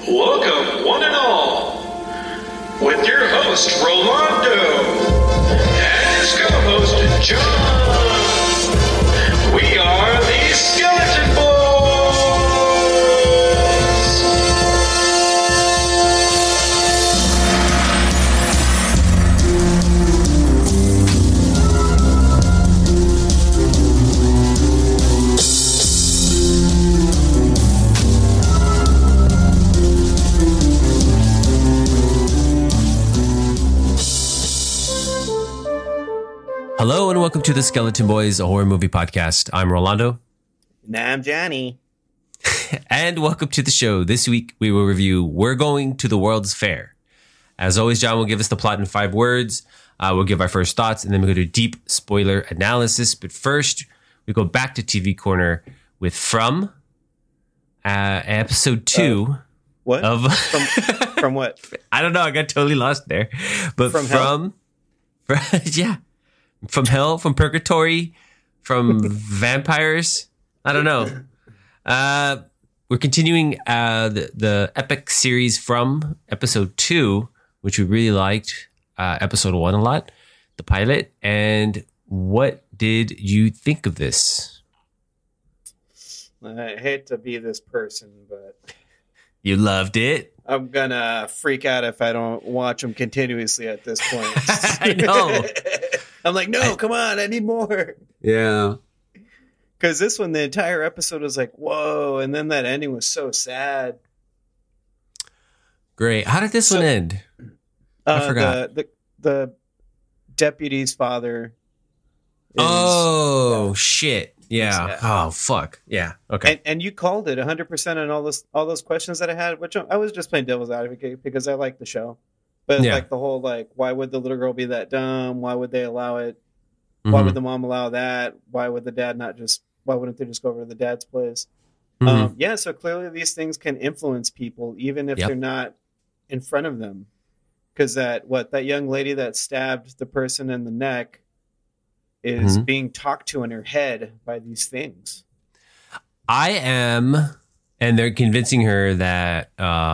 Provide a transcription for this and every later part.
Welcome, one and all, with your host, Rolando, and his co-host, John. We are the Skeleton Boys! Hello and welcome to the Skeleton Boys, a horror movie podcast. I'm Rolando. And I'm Johnny. And welcome to the show. This week we will review We're Going to the World's Fair. As always, John will give us the plot in 5 words. We'll give our first thoughts and then we'll go to deep spoiler analysis. But first, we go back to TV Corner with From episode 2. What? Of From what? I don't know. I got totally lost there. But from yeah. From hell, from purgatory, from vampires. I don't know. We're continuing the epic series from episode 2, which we really liked. Episode 1 a lot, the pilot. And what did you think of this? I hate to be this person, but You loved it? I'm gonna freak out if I don't watch them continuously at this point. I know. I'm like, no, come on, I need more. Yeah. Because this one, the entire episode was like, whoa, and then that ending was so sad. Great. How did this one end? I forgot. The deputy's father. Shit. Yeah. Oh, fuck. Yeah. Okay. And you called it 100% on all those questions that I had, which I was just playing devil's advocate because I like the show. But like the whole, like, why would the little girl be that dumb? Why would they allow it? Mm-hmm. Why would the mom allow that? Why would the dad why wouldn't they just go over to the dad's place? Mm-hmm. So clearly these things can influence people, even if they're not in front of them. Because that young lady that stabbed the person in the neck is being talked to in her head by these things. And they're convincing her that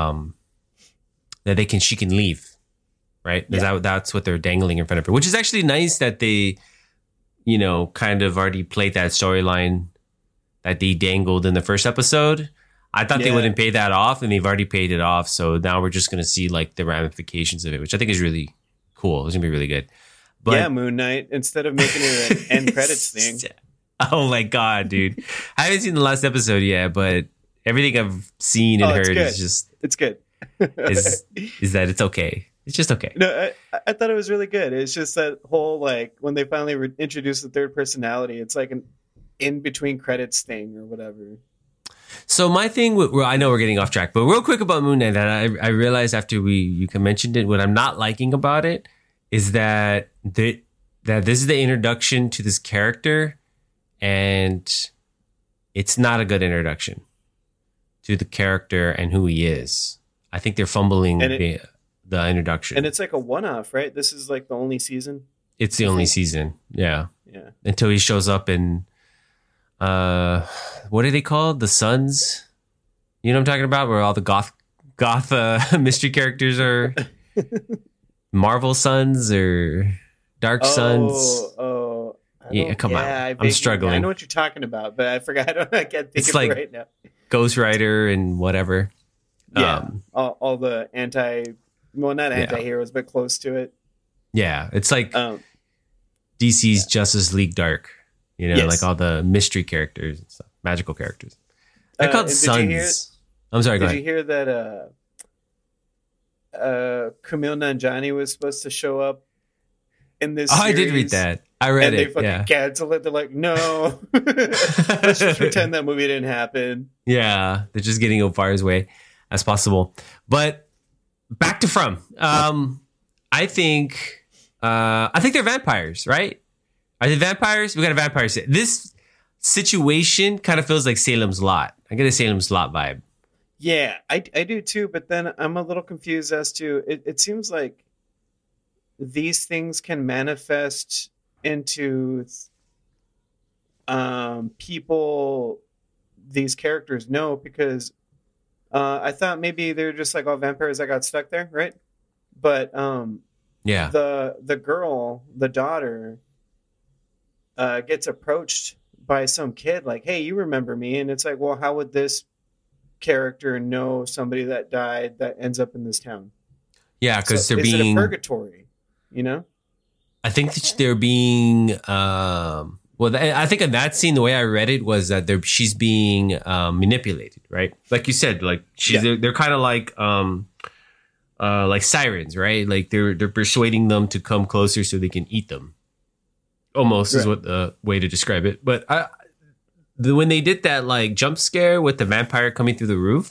she can leave, right? That's what they're dangling in front of her, which is actually nice that they, kind of already played that storyline that they dangled in the first episode. I thought they wouldn't pay that off, and they've already paid it off. So now we're just going to see like the ramifications of it, which I think is really cool. It's going to be really good. But, Moon Knight, instead of making it an end credits thing. Oh my God, dude. I haven't seen the last episode yet, but everything I've seen and heard is just... It's good. is that it's okay. It's just okay. No, I thought it was really good. It's just that whole, like, when they finally introduced the third personality, it's like an in-between credits thing or whatever. So my thing, I know we're getting off track, but real quick about Moon Knight, that I realized after you mentioned it, what I'm not liking about it is that this is the introduction to this character, and it's not a good introduction to the character and who he is. I think they're fumbling the introduction. And it's like a one-off, right? This is like the only season? It's the only season, yeah. Until he shows up in, what are they called? The Sons? You know what I'm talking about? Where all the goth mystery characters are... Marvel Sons or Dark Sons. Come on. I'm struggling. I know what you're talking about, but I forgot. I can't think of it right now. Ghost Rider and whatever. Yeah. All the not anti-heroes, but close to it. Yeah. It's like DC's Justice League Dark. Like all the mystery characters and stuff, magical characters. They're called Sons. I'm sorry, go ahead. Did you hear that Kumail Nanjiani was supposed to show up in this series? I did read that. I read and it. They fucking cancel it. They're like, no. Let's just pretend that movie didn't happen. Yeah, they're just getting as far away as possible. But back to From. I think they're vampires, right? Are they vampires? We got a vampire. This situation kind of feels like Salem's Lot. I get a Salem's Lot vibe. Yeah, I do too, but then I'm a little confused as to it seems like these things can manifest into people these characters know, because I thought maybe they're just like all vampires that got stuck there, right? But yeah, the girl, the daughter, gets approached by some kid like, "Hey, you remember me?" And it's like, well, how would this character know somebody that died that ends up in this town? Yeah, because so they're is being it a purgatory, you know? I think that they're being well, I think in that scene, the way I read it was that she's being manipulated, right? Like you said, like they're kind of like sirens, right? Like they're persuading them to come closer so they can eat them. Almost is what the way to describe it. But when they did that like jump scare with the vampire coming through the roof,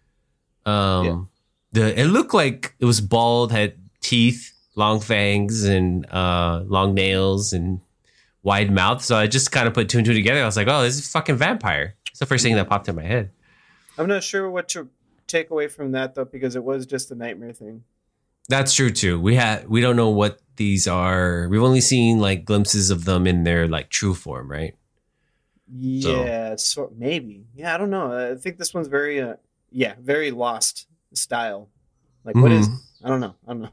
it looked like it was bald, had teeth, long fangs, and long nails, and wide mouth. So I just kind of put two and two together. I was like, oh, this is a fucking vampire. It's the first thing that popped in my head. I'm not sure what to take away from that though, because it was just a nightmare thing. That's true too. We don't know what these are. We've only seen like glimpses of them in their like true form, right? Yeah, so maybe. Yeah, I don't know. I think this one's very very Lost style. Like what is I don't know.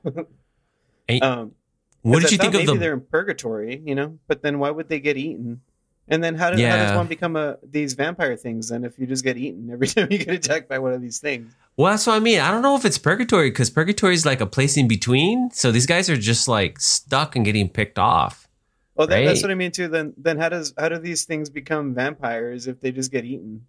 What did you think of maybe they're in purgatory, you know? But then why would they get eaten? And then how does one become these vampire things then if you just get eaten every time you get attacked by one of these things? Well, that's what I mean. I don't know if it's purgatory because purgatory is like a place in between. So these guys are just like stuck and getting picked off. Well, that's what I mean too. Then how do these things become vampires if they just get eaten?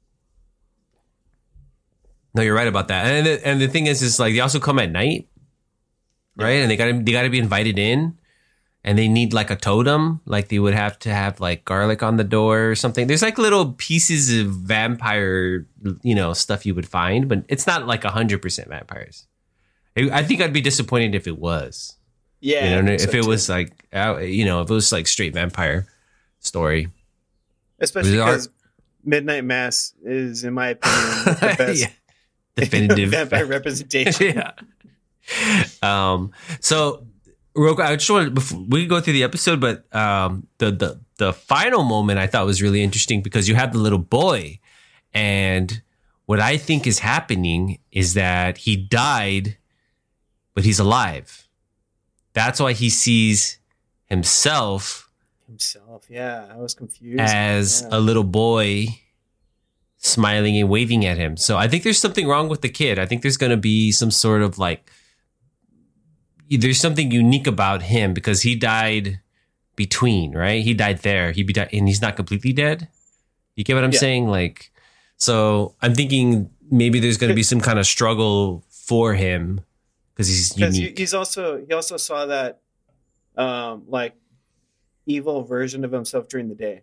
No, you're right about that. And the thing is like they also come at night, right? And they gotta be invited in. And they need like a totem, like they would have to have like garlic on the door or something. There's like little pieces of vampire, stuff you would find, but it's not like 100% vampires. I think I'd be disappointed if it was. Yeah. If it was like, if it was like straight vampire story. Especially because Midnight Mass is, in my opinion, the best definitive vampire representation. Yeah. So. I just wanted, before we can go through the episode, but the final moment I thought was really interesting because you have the little boy, and what I think is happening is that he died, but he's alive. That's why he sees himself. Yeah, I was confused. As a little boy smiling and waving at him. So I think there's something wrong with the kid. I think there's going to be some sort of like. There's something unique about him because he died between, right? He died there. And he's not completely dead. You get what I'm saying? Like, so I'm thinking maybe there's going to be some kind of struggle for him because he's unique. He also saw that, like, evil version of himself during the day.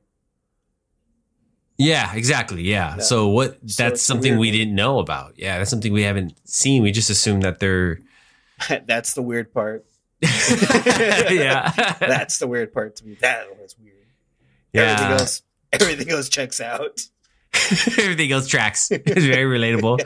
Yeah, exactly. Yeah. So that's something we didn't know about. Yeah, that's something we haven't seen. We just assumed that they're. That's the weird part. Yeah. That's the weird part to me. That was weird. Yeah. Everything else checks out. Everything else tracks. It's very relatable.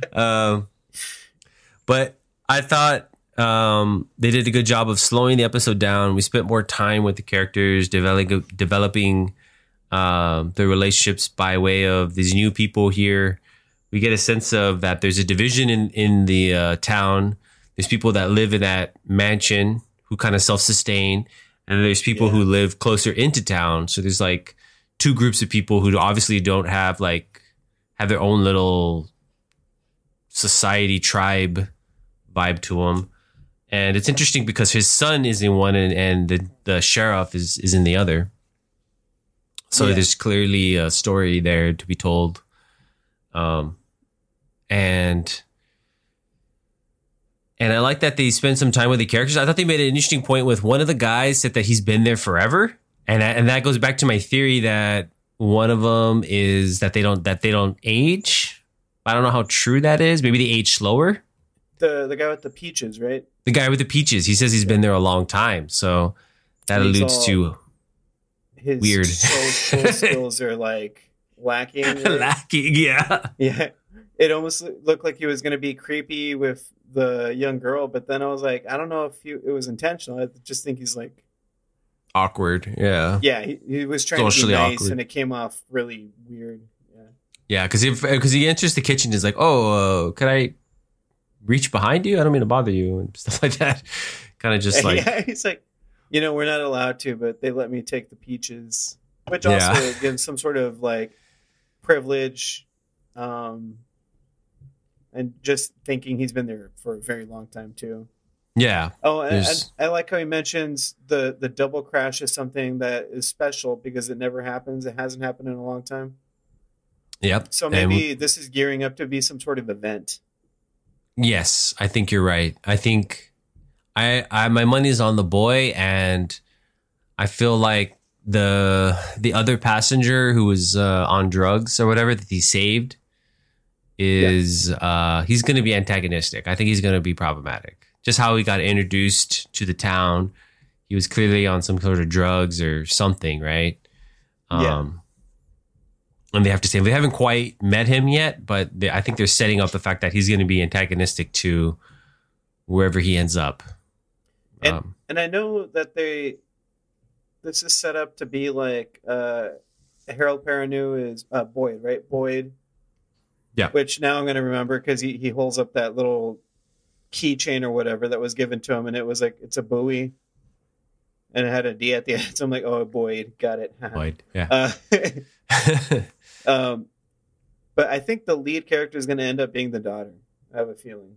But I thought they did a good job of slowing the episode down. We spent more time with the characters, developing their relationships by way of these new people here. We get a sense of that there's a division in the town. There's people that live in that mansion who kind of self-sustain. And there's people who live closer into town. So there's like two groups of people who obviously don't have their own little society tribe vibe to them. And it's interesting because his son is in one and the sheriff is in the other. So there's clearly a story there to be told. And I like that they spend some time with the characters. I thought they made an interesting point with one of the guys said that he's been there forever. And that goes back to my theory that one of them is that they don't age. I don't know how true that is. Maybe they age slower. The guy with the peaches, right? The guy with the peaches. He says he's been there a long time. So that alludes to his weird social skills are like lacking. Right? Lacking, yeah. Yeah. It almost looked like he was going to be creepy with the young girl, but then I was like, I don't know if it was intentional. I just think he's like awkward. Yeah. Yeah, he was trying socially to be nice, awkward. And it came off really weird. Yeah, because he enters the kitchen, is like, oh, could I reach behind you? I don't mean to bother you and stuff like that. Kind of just like, yeah, he's like, we're not allowed to, but they let me take the peaches, which also gives some sort of like privilege, and just thinking he's been there for a very long time too. Yeah. Oh, and I like how he mentions the double crash is something that is special because it never happens. It hasn't happened in a long time. Yep. So maybe this is gearing up to be some sort of event. Yes, I think you're right. I think I my money's on the boy, and I feel like the other passenger who was on drugs or whatever that he saved is he's going to be antagonistic. I think he's going to be problematic. Just how he got introduced to the town, he was clearly on some sort of drugs or something, right? And they have to say, they haven't quite met him yet, but I think they're setting up the fact that he's going to be antagonistic to wherever he ends up. And I know that this is set up to be like Harold Perrineau is Boyd, right? Boyd. Yeah. Which now I'm going to remember because he holds up that little keychain or whatever that was given to him, and it was like, it's a Bowie. And it had a D at the end. So I'm like, oh, Boyd, got it. Boyd, yeah. But I think the lead character is going to end up being the daughter. I have a feeling.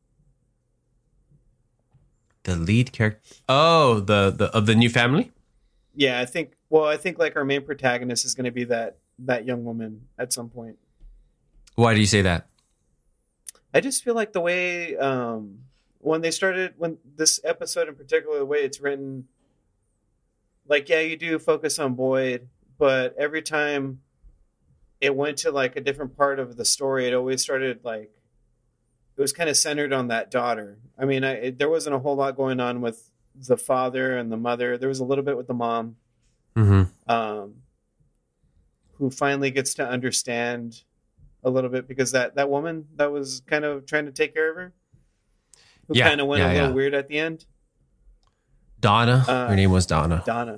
The lead character? Oh, the of the new family? Yeah, I think like our main protagonist is going to be that young woman at some point. Why do you say that? I just feel like the way when this episode in particular, the way it's written, like, yeah, you do focus on Boyd, but every time it went to like a different part of the story, it always started like, it was kind of centered on that daughter. I mean, there wasn't a whole lot going on with the father and the mother. There was a little bit with the mom, who finally gets to understand a little bit because that woman that was kind of trying to take care of her, who kind of went a little weird at the end. Donna. Her name was Donna. Donna.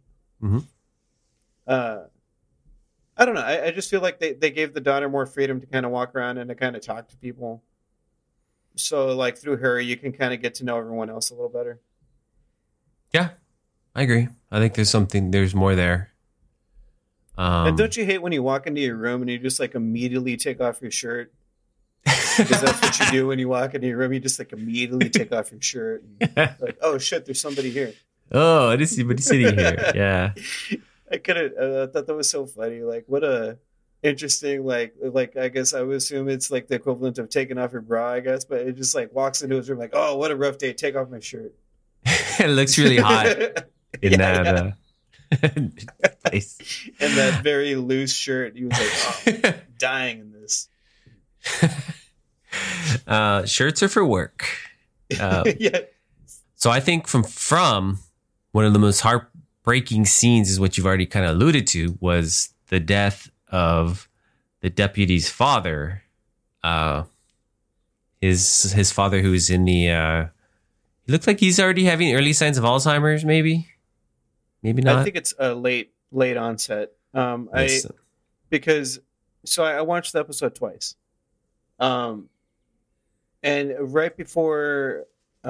I don't know. I just feel like they gave the daughter more freedom to kind of walk around and to kind of talk to people. So like through her, you can kind of get to know everyone else a little better. Yeah, I agree. I think there's more there. And don't you hate when you walk into your room and you just like immediately take off your shirt? Because that's what you do when you walk into your room. You just like immediately take off your shirt. And, like, oh shit, there's somebody here. Oh, I didn't see anybody sitting here. Yeah. I thought that was so funny. Like, what a interesting, like I guess I would assume it's like the equivalent of taking off your bra, I guess. But it just like walks into his room like, oh, what a rough day. Take off my shirt. It looks really hot in that place. And that very loose shirt. He was like, oh, dying in this. Shirts are for work. Yeah. So I think from one of the most heartbreaking scenes is what you've already kind of alluded to, was the death of the deputy's father. His father, who's in the he looks like he's already having early signs of Alzheimer's, maybe not. I think it's a late onset. Because I watched the episode twice. And right before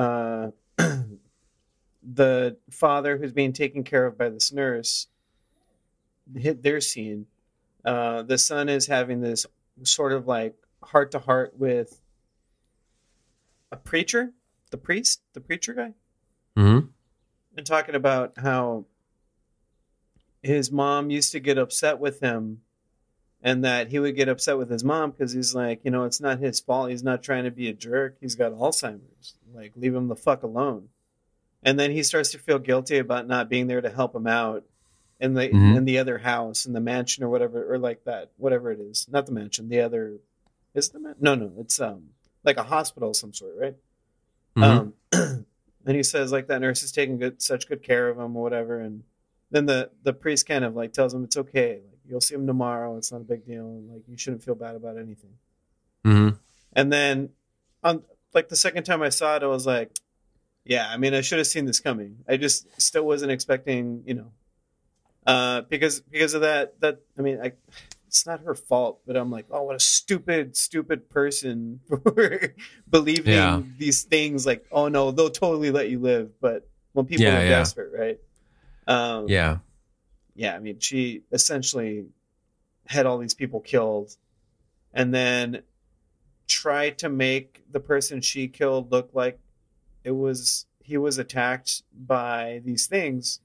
the father who's being taken care of by this nurse hit their scene, the son is having this sort of like heart to heart with a preacher, the preacher guy, and talking about how his mom used to get upset with him, and that he would get upset with his mom because he's like, it's not his fault. He's not trying to be a jerk. He's got Alzheimer's. Like, leave him the fuck alone. And then he starts to feel guilty about not being there to help him out in the other house, in the mansion or whatever, or like that, whatever it is. Not the mansion. The other is the mansion. No, it's like a hospital of some sort, right? And he says like that nurse is taking such good care of him or whatever, and then the priest kind of like tells him it's okay. Like, you'll see him tomorrow. It's not a big deal. And like, you shouldn't feel bad about anything. And then on like the second time I saw it, I was like, yeah, I mean, I should have seen this coming. I just still wasn't expecting, because of that, I mean, it's not her fault, but I'm like, oh, what a stupid person for believing these things. Like, oh no, they'll totally let you live. But when people are desperate, right? Yeah. I mean, she essentially had all these people killed, and then tried to make the person she killed look like he was attacked by these things,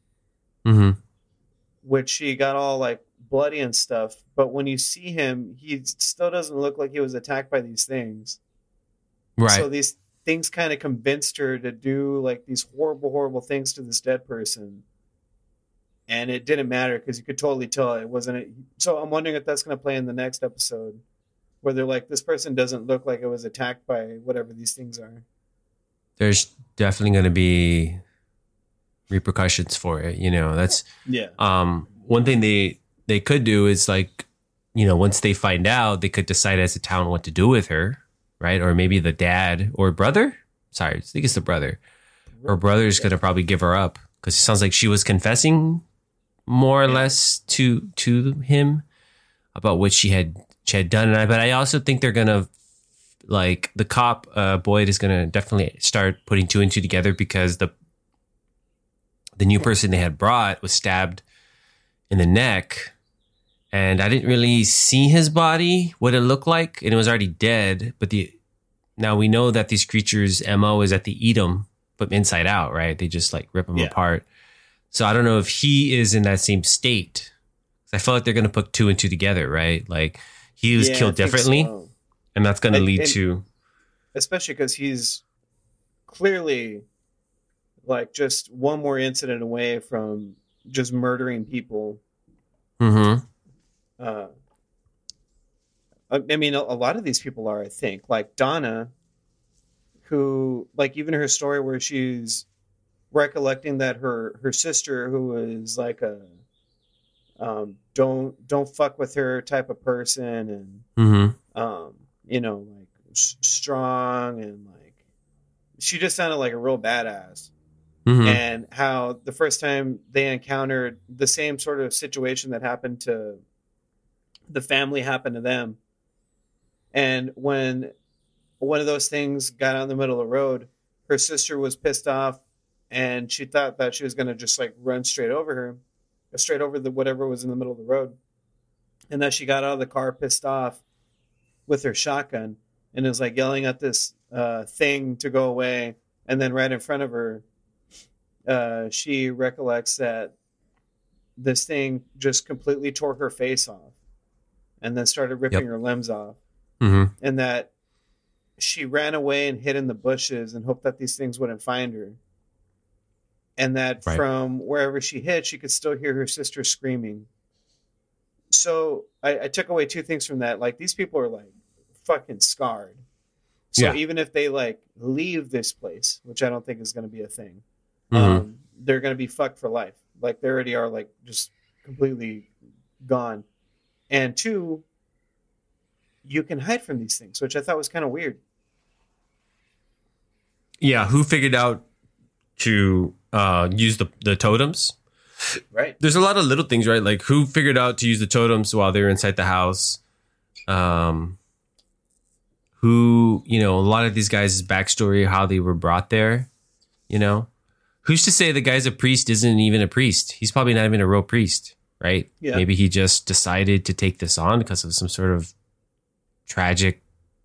which she got all like bloody and stuff. But when you see him, he still doesn't look like he was attacked by these things. Right. So these things kind of convinced her to do like these horrible things to this dead person. And it didn't matter because you could totally tell it wasn't. So I'm wondering if that's going to play in the next episode, where they're like, this person doesn't look like it was attacked by whatever these things are. There's definitely going to be repercussions for it. You know, that's one thing they could do is like, you know, once they find out, they could decide as a town what to do with her, right? Or maybe the dad or brother. Sorry, I think it's the brother. Her brother's going to probably give her up because it sounds like she was confessing more or less to him about what she had done. But I also think they're gonna, like, the cop Boyd is gonna definitely start putting two and two together because the new person they had brought was stabbed in the neck, and I didn't really see his body, what it looked like, and it was already dead. But now we know that these creatures' MO is that they eat them from inside out, right? They just like rip them apart. So I don't know if he is in that same state. I feel like they're going to put two and two together, right? Like he was killed differently, and that's going to lead to... Especially because he's clearly like just one more incident away from just murdering people. I mean, a lot of these people are, I think. Like Donna, who, like, even her story where she's recollecting that her sister, who was like a don't fuck with her type of person, and you know, like strong, and like she just sounded like a real badass. And how the first time they encountered the same sort of situation that happened to the family happened to them, and when one of those things got out in the middle of the road, her sister was pissed off. And she thought that she was going to just like run straight over the whatever was in the middle of the road. And that she got out of the car pissed off with her shotgun and is like yelling at this thing to go away. And then right in front of her, she recollects that this thing just completely tore her face off and then started ripping her limbs off. And that she ran away and hid in the bushes and hoped that these things wouldn't find her. And that from wherever she hid, she could still hear her sister screaming. So I took away two things from that. Like, these people are like fucking scarred. So even if they like leave this place, which I don't think is going to be a thing, they're going to be fucked for life. Like, they already are like just completely gone. And two, you can hide from these things, which I thought was kind of weird. Yeah, who figured out to use the totems? Right. There's a lot of little things, right? Like, who figured out to use the totems while they were inside the house? Who, you know, a lot of these guys' backstory, how they were brought there, you know? Who's to say the guy's a priest isn't even a priest? He's probably not even a real priest, right? Yeah. Maybe he just decided to take this on because of some sort of tragic,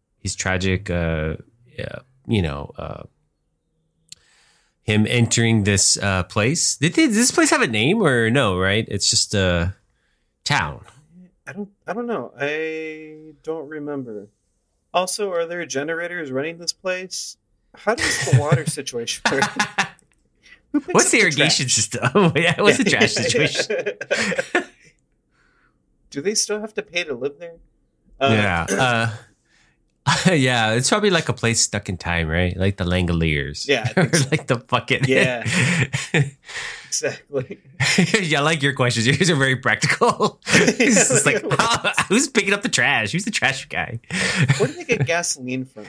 him entering this place. Does this place have a name or no? Right? It's just a town. I don't know. I don't remember. Also, are there generators running this place? How does the water situation work? What's the irrigation system? Yeah, what's the trash situation? Do they still have to pay to live there? Yeah, it's probably like a place stuck in time, right? Like the Langoliers. Yeah, I think so. Like the fucking... Yeah, exactly. Yeah, I like your questions. Yours are very practical. It's just like, who's picking up the trash? Who's the trash guy? Where do they get gasoline from?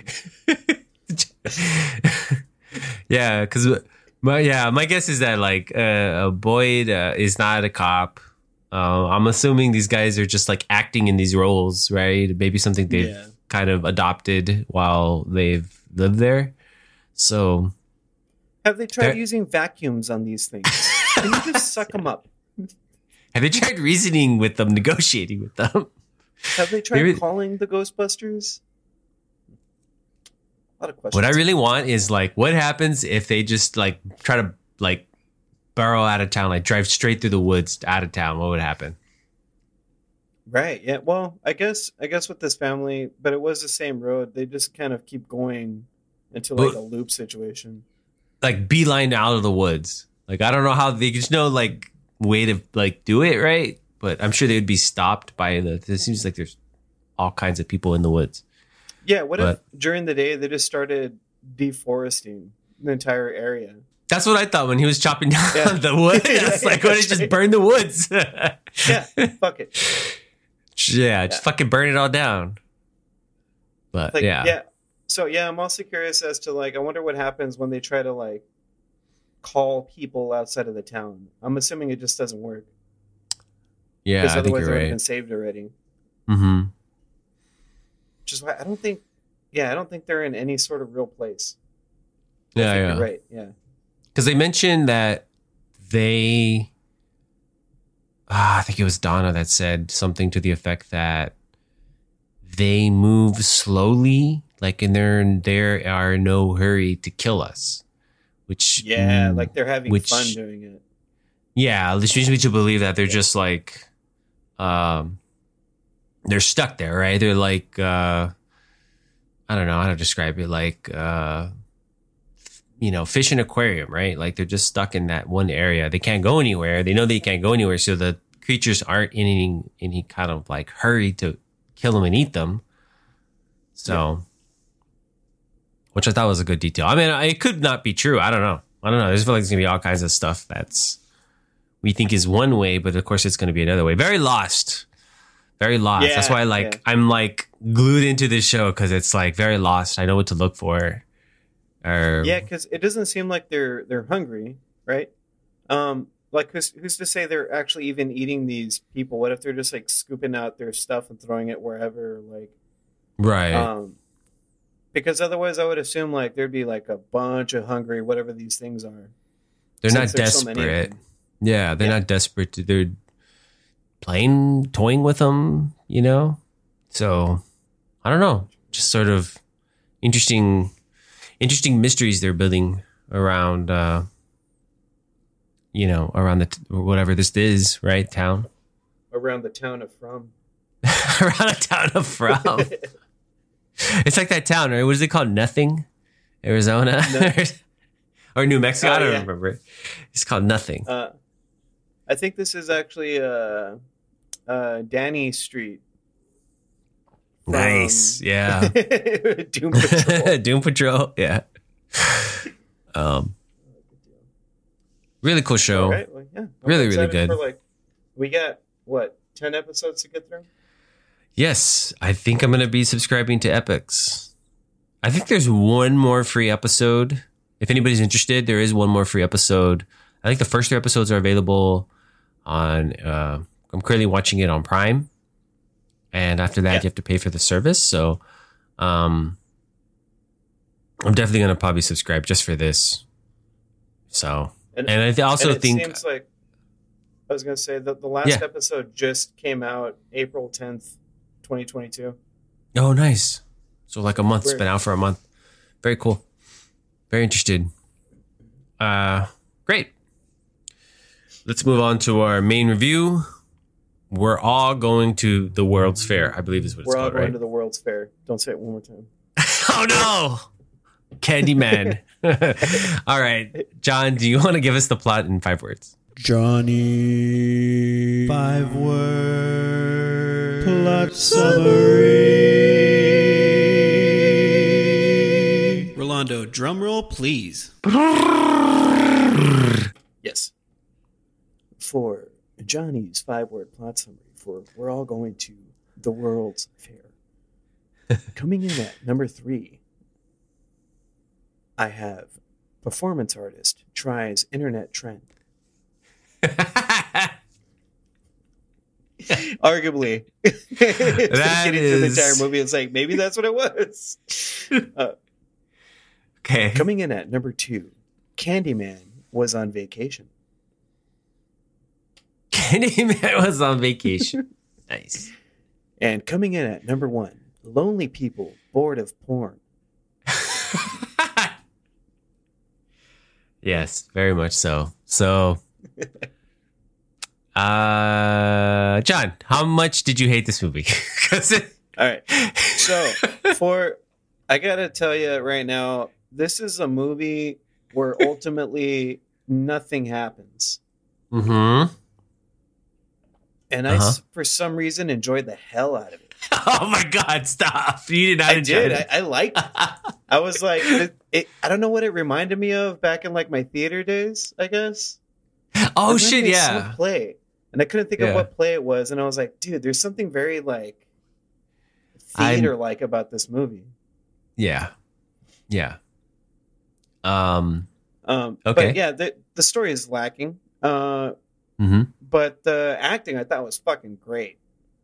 Yeah, because my guess is that like Boyd is not a cop. I'm assuming these guys are just like acting in these roles, right? Maybe something they've kind of adopted while they've lived there. So, have they tried using vacuums on these things? Can you just suck them up? Have they tried reasoning with them, negotiating with them? Have they tried calling the Ghostbusters? A lot of questions. What I really want is like, what happens if they just like try to like burrow out of town, like drive straight through the woods out of town? What would happen? Right. Yeah. Well, I guess with this family, but it was the same road. They just kind of keep going into like a loop situation. Like beeline out of the woods. Like, I don't know how there's no like way to like do it right, but I'm sure they would be stopped by it seems like there's all kinds of people in the woods. Yeah. What if during the day they just started deforesting the entire area? That's what I thought when he was chopping down the wood. It's like, what if just burn the woods? Yeah. Fuck it. Yeah. Just fucking burn it all down. But like, yeah. So yeah, I'm also curious as to like, I wonder what happens when they try to like call people outside of the town. I'm assuming it just doesn't work. Yeah, because I think otherwise you're it would have right. been saved already. Mm-hmm. Which is why I don't think they're in any sort of real place. Yeah, you're right. Yeah, because they mentioned that they. I think it was Donna that said something to the effect that they move slowly, like in there are no hurry to kill us. Which like they're having fun doing it. Yeah, this leads me to believe that they're just like, they're stuck there, right? They're like, I don't know how to describe it, like, fish in an aquarium, right? Like they're just stuck in that one area. They can't go anywhere. They know they can't go anywhere, so the creatures aren't in any kind of like hurry to kill them and eat them. So. Yeah. Which I thought was a good detail. I mean, it could not be true. I don't know. I just feel like there's going to be all kinds of stuff we think is one way, but of course it's going to be another way. Very lost. Very lost. Yeah, that's why I'm like glued into this show because it's like very lost. I know what to look for. Yeah, because it doesn't seem like they're hungry, right? Like who's to say they're actually even eating these people? What if they're just like scooping out their stuff and throwing it wherever? Like, right. Because otherwise, I would assume like there'd be like a bunch of hungry whatever these things are. They're not desperate. Yeah, they're not desperate. They're toying with them, So I don't know. Just sort of interesting mysteries they're building around, around whatever this is, right? Town. Around the town of From. Around the town of From. It's like that town, right? What is it called? Nothing? Arizona? No. Or New Mexico? I don't remember. It's called Nothing. I think this is actually Danny Street. Nice. Yeah. Doom Patrol. Doom Patrol. Yeah. Really cool show. Right. Well, yeah. Really good. We got 10 episodes to get through? Yes, I think I'm going to be subscribing to Epix. I think there's one more free episode. If anybody's interested, there is one more free episode. I think the first 3 episodes are available on, I'm currently watching it on Prime. And after that, you have to pay for the service. So I'm definitely going to probably subscribe just for this. So, and I also think... Seems like, I was going to say that the last episode just came out April 10th. 2022. Oh, nice. So like a month. It's been out for a month. Very cool. Very interested. Great. Let's move on to our main review. We're all going to the World's Fair, I believe is what it's called, right? We're all going to the World's Fair. Don't say it one more time. Oh, no. Candyman. All right. John, do you want to give us the plot in 5 words? Johnny. 5 words. Plot summary. Rolando, drum roll, please. Yes. For Johnny's 5-word plot summary for We're All Going to the World's Fair. Coming in at number 3, I have performance artist tries internet trend. Arguably. That is the entire movie. It's like, maybe that's what it was. Okay. Coming in at number 2, Candyman was on vacation. Candyman was on vacation. Nice. And coming in at number 1, Lonely People Bored of Porn. Yes, very much so. So, John, how much did you hate this movie? All right. So, I got to tell you right now, this is a movie where ultimately nothing happens. Mm-hmm. And I, for some reason, enjoyed the hell out of it. Oh my God, stop. You did not enjoy it. I liked it. I was like, I don't know what it reminded me of back in like my theater days, I guess. Oh shit, yeah. Some play. And I couldn't think of what play it was. And I was like, dude, there's something very like theater-like about this movie. Yeah. Yeah. Okay. But yeah, the story is lacking. But the acting I thought was fucking great.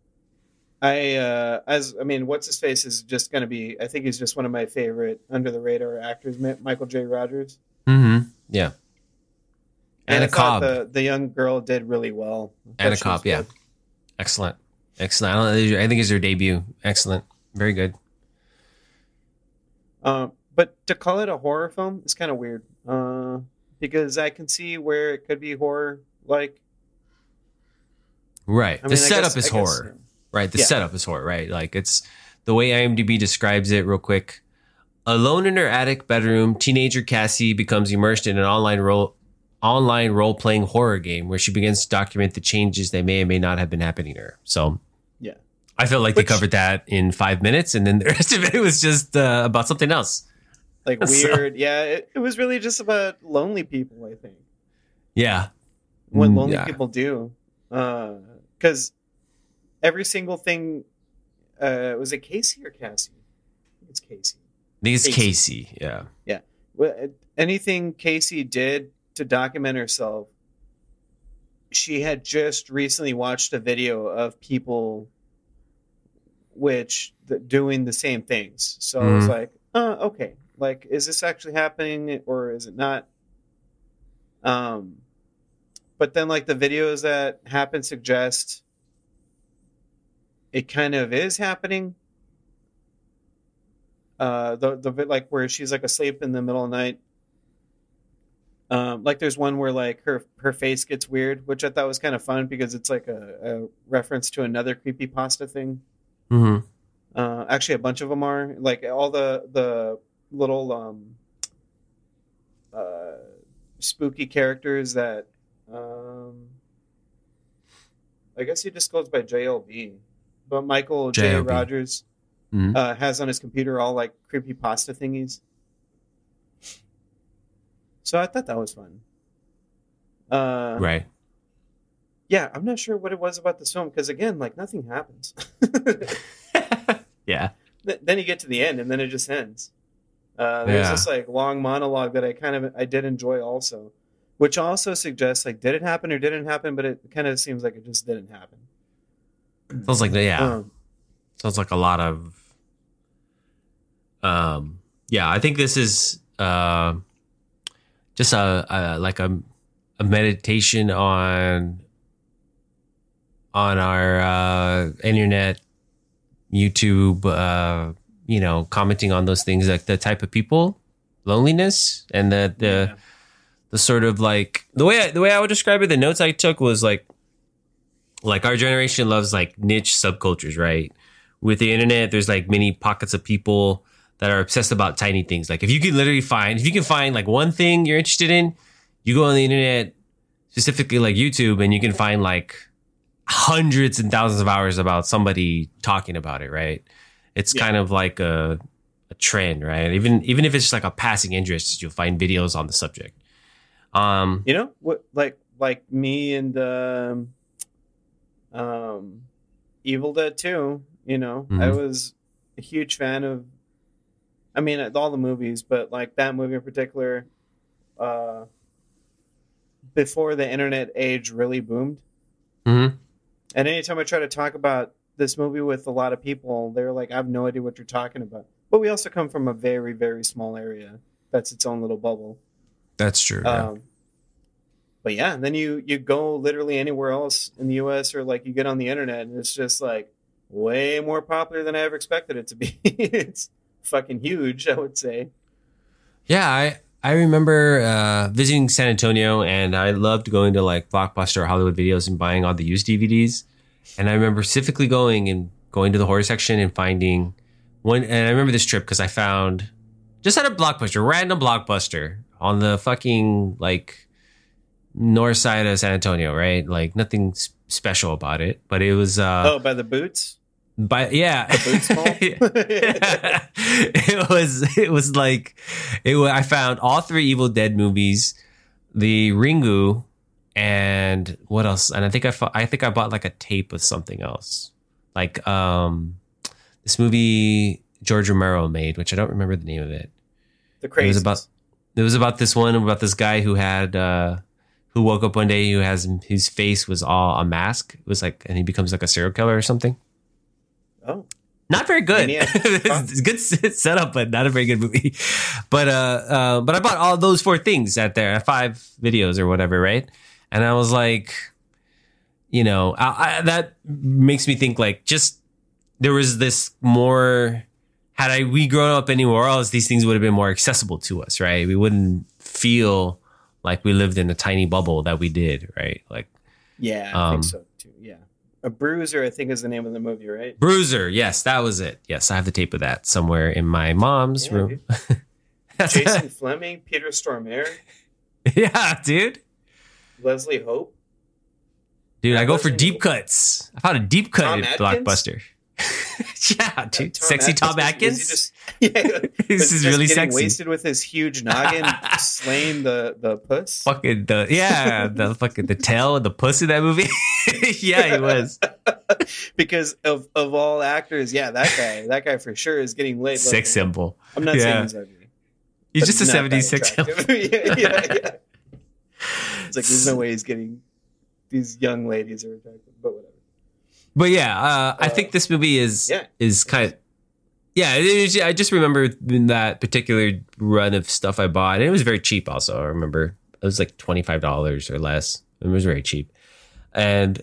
What's his face is just going to be, I think he's just one of my favorite under the radar actors, Michael J. Rogers. Mm-hmm. Yeah. And I thought the young girl did really well. Anna Cobb, yeah. Excellent. I think it's her debut. Excellent. Very good. But to call it a horror film is kind of weird. Because I can see where it could be horror like. Right. The setup is horror. Right. The setup is horror, right? Like it's the way IMDb describes it real quick. Alone in her attic bedroom, teenager Cassie becomes immersed in an online role-playing horror game where she begins to document the changes that may or may not have been happening to her. So yeah, I felt like they covered that in 5 minutes, and then the rest of it was just about something else. Like weird. Yeah, it was really just about lonely people, I think. Yeah. What lonely people do. Because every single thing, was it Casey or Cassie? I think it's Casey. I think it's Casey. Yeah. Yeah. Well, anything Casey did to document herself, she had just recently watched a video of people doing the same things. So I was like, okay. Like, is this actually happening or is it not? But then, like, the videos that happen suggest it kind of is happening. The like where she's like asleep in the middle of the night. Like there's one where like her face gets weird, which I thought was kind of fun because it's like a reference to another creepypasta thing. Mm-hmm. Actually, a bunch of them are like all the little spooky characters that I guess he just goes by JLB, but Michael J. Rogers has on his computer all like creepypasta thingies. So I thought that was fun. Right. Yeah, I'm not sure what it was about this film because again, like nothing happens. Yeah. Then you get to the end and then it just ends. There's this like long monologue that I did enjoy also, which also suggests like did it happen or didn't happen, but it kind of seems like it just didn't happen. Sounds like sounds like a lot of I think this is just a meditation on our internet, YouTube, commenting on those things, like the type of people, loneliness, and the sort of like the way I would describe it. The notes I took was like our generation loves like niche subcultures, right? With the internet, there's like many pockets of people that are obsessed about tiny things. Like if you can find like one thing you're interested in, you go on the internet, specifically like YouTube, and you can find like hundreds and thousands of hours about somebody talking about it, right? It's kind of like a trend, right? Even if it's just like a passing interest, you'll find videos on the subject. What like me and Evil Dead 2, I was a huge fan of all the movies, but like that movie in particular, before the internet age really boomed. Mm-hmm. And anytime I try to talk about this movie with a lot of people, they're like, I have no idea what you're talking about. But we also come from a very, very small area. That's its own little bubble. That's true. Yeah. But yeah, then you go literally anywhere else in the U.S. or like you get on the internet and it's just like way more popular than I ever expected it to be. It's fucking huge, I would say. Yeah, I remember visiting San Antonio, and I loved going to like Blockbuster or Hollywood Videos and buying all the used DVDs. And I remember specifically going to the horror section and finding one. And I remember this trip because I found just at a Blockbuster, random Blockbuster on the fucking like north side of San Antonio, right? Like nothing special about it, but it was by the Boots. Yeah, the Boots Mall. it was like I found all 3 Evil Dead movies, the Ringu, and what else? And I think I bought like a tape of something else, like this movie George Romero made, which I don't remember the name of it. The Crazies. It was about this one about this guy who had who woke up one day his face was all a mask. It was like, and he becomes like a serial killer or something. Oh, not very good. It's good setup, but not a very good movie. But I bought all those 4 things at there, 5 videos or whatever, right? And I was like, you know, that makes me think like just there was this more. Had we grown up anywhere else, these things would have been more accessible to us, right? We wouldn't feel like we lived in a tiny bubble that we did, right? Like, yeah, I think so too. Yeah, A Bruiser, I think, is the name of the movie, right? Bruiser, yes, that was it. Yes, I have the tape of that somewhere in my mom's room. Jason Fleming, Peter Stormare. Yeah, dude. Leslie Hope. Dude, I go for deep cuts. I found a deep cut at Blockbuster. Yeah, dude. Sexy Tom Atkins. This is really sexy. Wasted with his huge noggin, slaying the puss. Fucking the tail and the puss in that movie. Yeah, he was. Because of all actors, yeah, that guy for sure is getting laid. Sex symbol. I'm not saying he's ugly. He's just a 70s sex symbol. Yeah. It's like there's no way he's getting these young ladies are attractive, but whatever. But yeah, I think this movie is kind of I just remember in that particular run of stuff I bought, and it was very cheap. Also, I remember it was like $25 or less. It was very cheap, and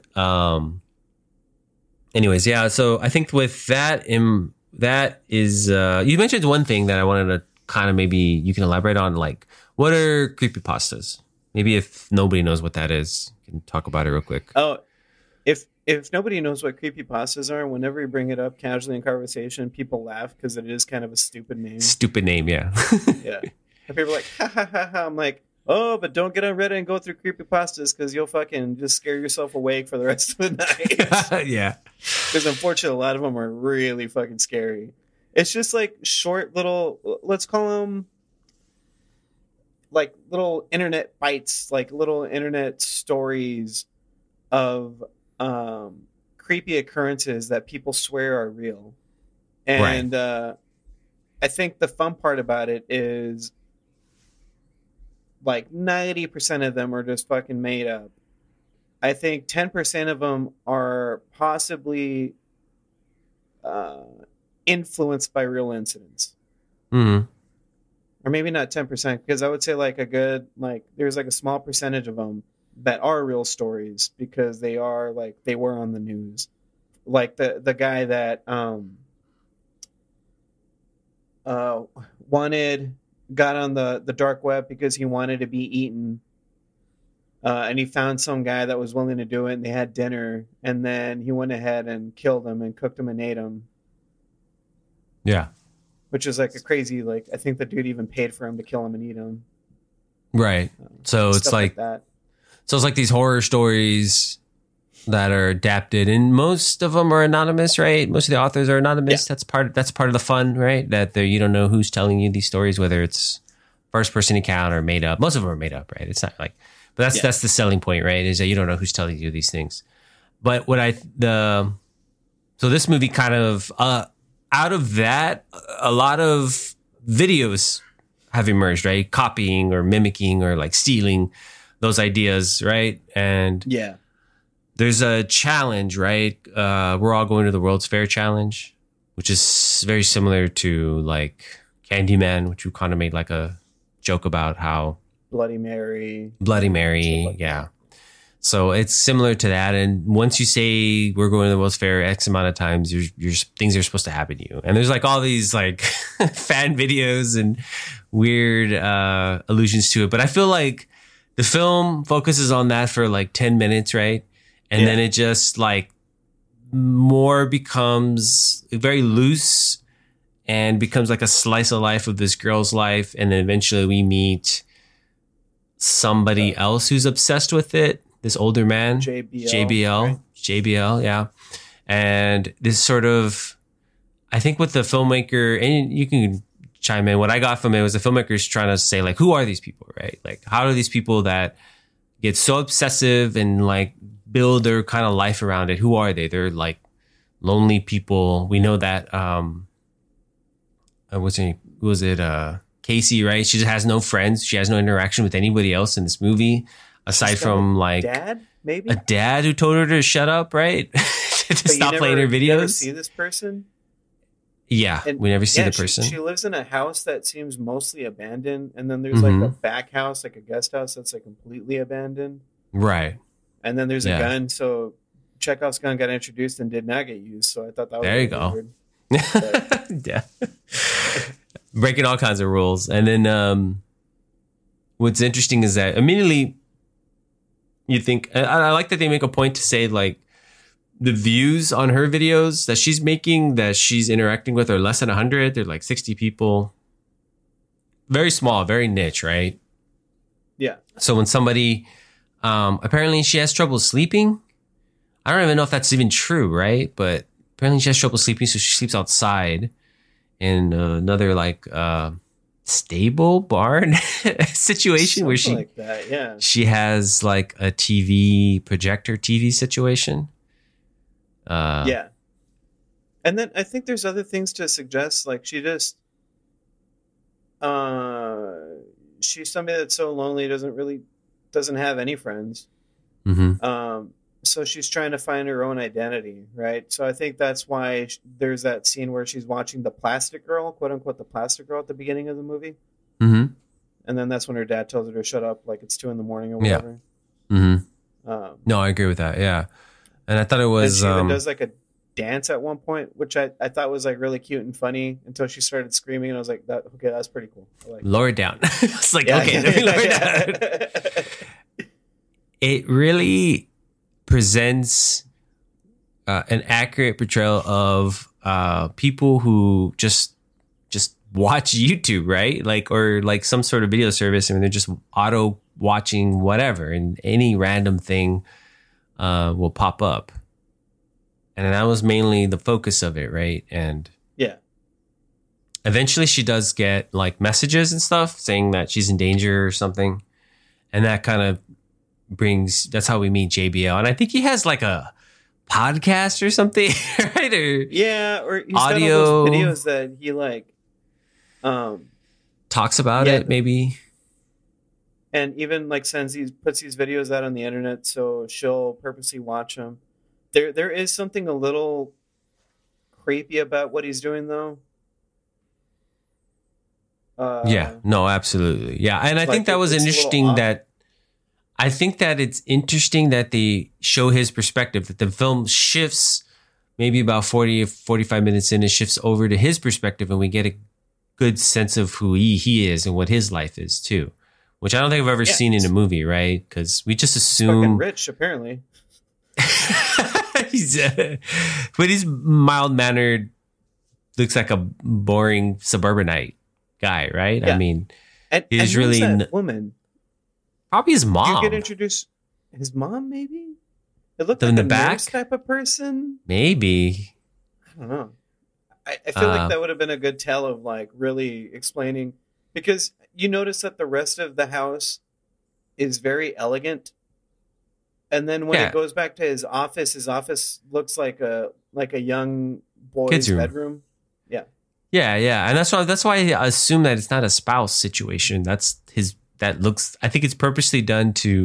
anyways, yeah. So I think with that, that is you mentioned one thing that I wanted to kind of maybe you can elaborate on, like what are creepypastas? Maybe if nobody knows what that is, you can talk about it real quick. Oh, if nobody knows what creepypastas are, whenever you bring it up casually in conversation, people laugh because it is kind of a stupid name. Stupid name, yeah. Yeah. And people are like, ha, ha, ha, ha. I'm like, oh, but don't get on Reddit and go through creepypastas because you'll fucking just scare yourself awake for the rest of the night. Yeah. Because unfortunately, a lot of them are really fucking scary. It's just like short little, let's call them like little internet bites, like little internet stories of creepy occurrences that people swear are real. And I think the fun part about it is like 90% of them are just fucking made up. I think 10% of them are possibly influenced by real incidents. Mm-hmm. Or maybe not 10%, because I would say like a good, like there's like a small percentage of them that are real stories because they are like they were on the news, like the guy that got on the dark web because he wanted to be eaten, and he found some guy that was willing to do it, and they had dinner, and then he went ahead and killed him and cooked him and ate him. Yeah, which is like a crazy, like I think the dude even paid for him to kill him and eat him. Right. So it's like that. So it's like these horror stories that are adapted, and most of them are anonymous, right? Most of the authors are anonymous. Yeah. That's part of the fun, right? That you don't know who's telling you these stories, whether it's first person account or made up. Most of them are made up, right? It's not like, but that's the selling point, right? Is that you don't know who's telling you these things. But so this movie kind of out of that, a lot of videos have emerged, right? Copying or mimicking or like stealing those ideas, right? And there's a challenge, right? We're all going to the World's Fair challenge, which is very similar to like Candyman, which we kind of made like a joke about how Bloody Mary, yeah. So it's similar to that. And once you say we're going to the World's Fair X amount of times, your things are supposed to happen to you. And there's like all these like fan videos and weird allusions to it. But I feel like the film focuses on that for like 10 minutes, right? And then it just like more becomes very loose and becomes like a slice of life of this girl's life. And then eventually we meet somebody else who's obsessed with it. This older man, JBL, yeah. And this sort of, I think with the filmmaker, and you can chime in, what I got from it was the filmmakers trying to say like, who are these people, right? Like, how are these people that get so obsessive and like build their kind of life around it? Who are they? They're like lonely people. We know that, Casey, right? She just has no friends. She has no interaction with anybody else in this movie. Aside from like dad, maybe a dad who told her to shut up, right? To stop playing her videos. You never see this person? Yeah, we never see the person. She lives in a house that seems mostly abandoned, and then there's like a back house, like a guest house that's like completely abandoned. Right. And then there's a gun. So Chekhov's gun got introduced and did not get used. So I thought that was there you go. Weird. Yeah. Breaking all kinds of rules. And then what's interesting is that immediately you think, I like that they make a point to say like the views on her videos that she's making, that she's interacting with are less than 100. They're like 60 people. Very small, very niche, right? Yeah. So when somebody, apparently she has trouble sleeping. I don't even know if that's even true, right? But apparently she has trouble sleeping, so she sleeps outside in another like stable barn situation. Something where she like that, yeah. She has like a TV projector TV situation. Yeah. And then I think there's other things to suggest, like she just she's somebody that's so lonely, doesn't have any friends. So she's trying to find her own identity, right? So I think that's why there's that scene where she's watching the plastic girl, quote unquote, the plastic girl at the beginning of the movie. And then that's when her dad tells her to shut up, like it's 2 a.m. or whatever. No, I agree with that. Yeah. And I thought it was... And she even does like a dance at one point, which I thought was like really cute and funny until she started screaming. And I was like, okay, that's pretty cool. Lower it down. It's like, okay, let me lower it down. It really presents an accurate portrayal of people who just watch YouTube, right? Like, or like some sort of video service. I mean, they're just auto watching whatever, and any random thing will pop up. And that was mainly the focus of it, right? And yeah, eventually she does get like messages and stuff saying that she's in danger or something, and that kind of that's how we meet JBL. And I think he has like a podcast or something, right? Or he's audio got all those videos that he like talks about it, maybe. And even like puts these videos out on the internet, so she'll purposely watch them. There is something a little creepy about what he's doing, though. Absolutely. Yeah. And I think that was interesting I think that it's interesting that they show his perspective, that the film shifts maybe about 40 or 45 minutes in, it shifts over to his perspective, and we get a good sense of who he is and what his life is too, which I don't think I've ever seen in a movie, right? Because we just assume... fucking rich, apparently. But he's mild-mannered, looks like a boring suburbanite guy, right? Yeah. I mean, he's really... that woman? Probably his mom. You get introduced... His mom, maybe? It looked like a nurse type of person. Maybe. I don't know. I feel like that would have been a good tell of like really explaining, because you notice that the rest of the house is very elegant. And then when it goes back to his office looks like a young boy's bedroom. Yeah. Yeah. And that's why I assume that it's not a spouse situation. I think it's purposely done to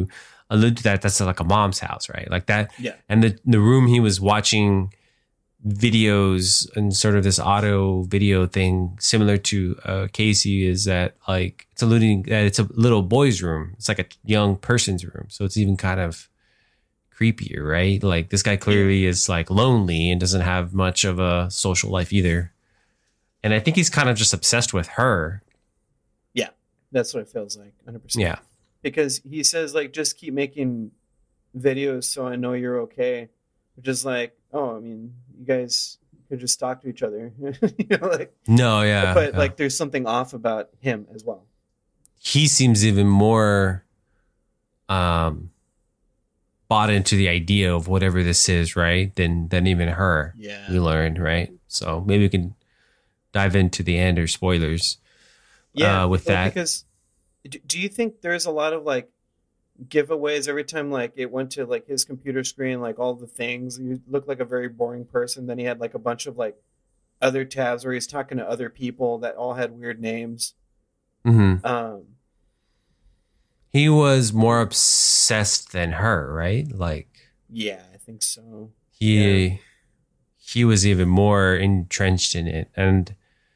allude to that. That's like a mom's house, right? Like that. Yeah. And the room he was watching videos and sort of this auto video thing similar to Casey is that like it's alluding that it's a little boy's room. It's like a young person's room. So it's even kind of creepier, right? Like this guy clearly is like lonely and doesn't have much of a social life either. And I think he's kind of just obsessed with her. Yeah, that's what it feels like, 100%. Yeah. Because he says, like, just keep making videos so I know you're okay. Which is like, oh, I mean, you guys could just talk to each other. You know, like, no, yeah. But, like, there's something off about him as well. He seems even more bought into the idea of whatever this is, right? Than even her. Yeah. We learned, right? So maybe we can dive into the end or spoilers. Yeah, with that. Because do you think there's a lot of like giveaways every time like it went to like his computer screen, like all the things? You look like a very boring person. Then he had like a bunch of like other tabs where he's talking to other people that all had weird names. Mm-hmm. He was more obsessed than her, right? Like, yeah, I think so. He was even more entrenched in it, and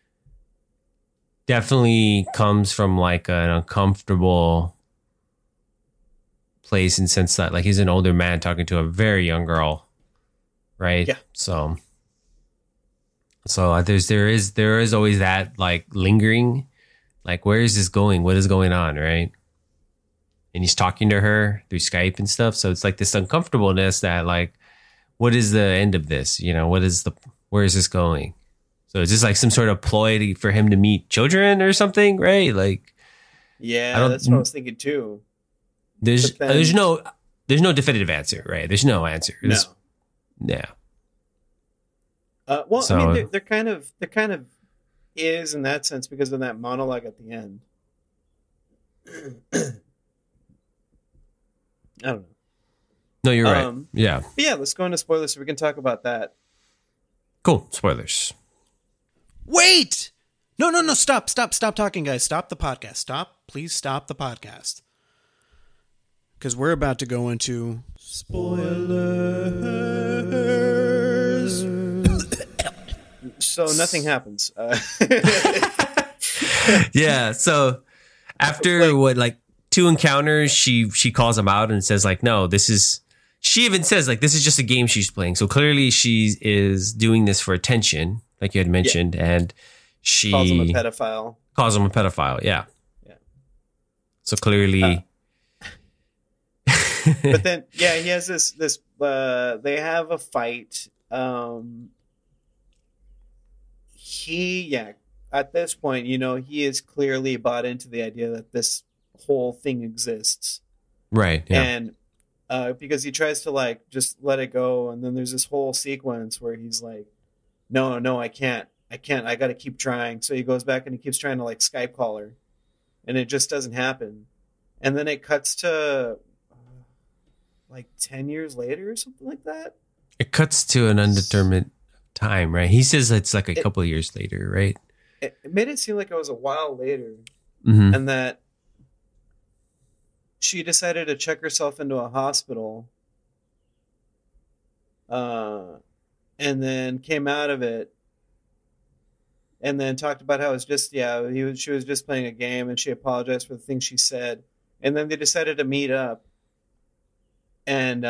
definitely comes from like an uncomfortable place in sense that like he's an older man talking to a very young girl, right? Yeah. So there is always that like lingering, like where is this going? What is going on, right? And he's talking to her through Skype and stuff. So it's like this uncomfortableness that like, what is the end of this? You know, where is this going? So it's just like some sort of ploy for him to meet children or something, right? Like, yeah, that's what I was thinking too. There's no definitive answer, right? There's no answer. No. Yeah. Well, so, I mean, there kind of is in that sense because of that monologue at the end. I don't know. No, you're right. Yeah. But yeah, let's go into spoilers so we can talk about that. Cool. Spoilers. Wait! No. Stop talking, guys. Stop the podcast. Please stop the podcast. Because we're about to go into spoilers. So nothing happens. Yeah. So after two encounters, she calls him out and says like, no, she even says like, this is just a game she's playing. So clearly she is doing this for attention, like you had mentioned. Yeah. And she calls him a pedophile. Yeah. Yeah. So clearly, but then, yeah, he has this, they have a fight. At this point, you know, he is clearly bought into the idea that this whole thing exists. Right. Yeah. And, because he tries to like, just let it go. And then there's this whole sequence where he's like, no, I can't, I got to keep trying. So he goes back and he keeps trying to like Skype call her and it just doesn't happen. And then it cuts to like 10 years later or something like that. It cuts to an undetermined time, right? He says it's like a couple of years later, right? It made it seem like it was a while later. Mm-hmm. And that she decided to check herself into a hospital and then came out of it and then talked about how it was just, she was just playing a game and she apologized for the things she said. And then they decided to meet up and